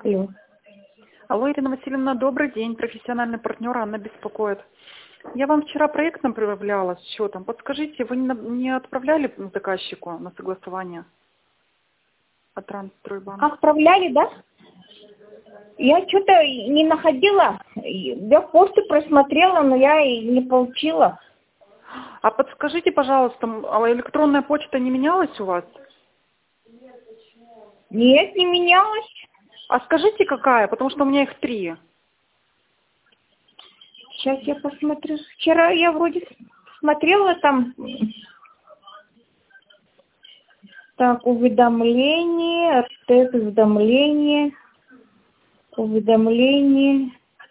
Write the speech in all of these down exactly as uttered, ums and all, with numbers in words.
Алло. Алло, Ирина Васильевна, добрый день. Профессиональный партнер Анна беспокоит. Я вам вчера проект направляла с счетом. Подскажите, вы не на- не отправляли заказчику на согласование от Трансстройбанка? Отправляли, да? Я что-то не находила. Я почту просмотрела, но я и не получила. А подскажите, пожалуйста, м, а электронная почта не менялась у вас? Нет, не менялась. А скажите, какая? Потому что у меня их три. Сейчас я посмотрю. Вчера я вроде смотрела там. Так, уведомление, артек, уведомление, уведомление.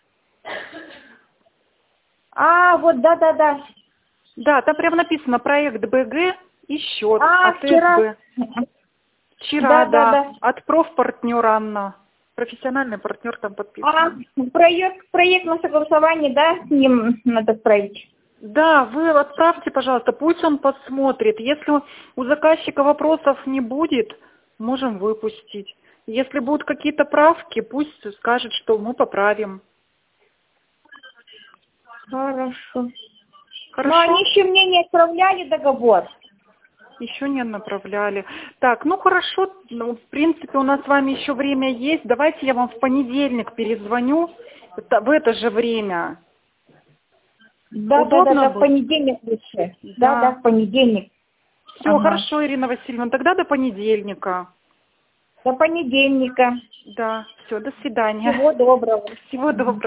А, вот, да-да-да. Да, там прям написано проект БГ и счет А, от вчера. СБ. Вчера, Да, да, да. да. От профпартнер Анна. Профессиональный партнер там А, подписан. проект, проект на согласование, да, с ним надо отправить. Да, вы отправьте, пожалуйста, пусть он посмотрит. Если у заказчика вопросов не будет, можем выпустить. Если будут какие-то правки, пусть скажет, что мы поправим. Хорошо. Но Хорошо? они еще мне не отправляли договор. Еще не направляли. Так, ну хорошо, ну, в принципе, у нас с вами еще время есть. Давайте я вам в понедельник перезвоню это- в это же время. Да, да, да, Удобно да, в будет? понедельник лучше. Да, да, Да. в понедельник. Все, Ага. хорошо, Ирина Васильевна, тогда до понедельника. До понедельника. Да, все, до свидания. Всего доброго. Всего Мгм. доброго.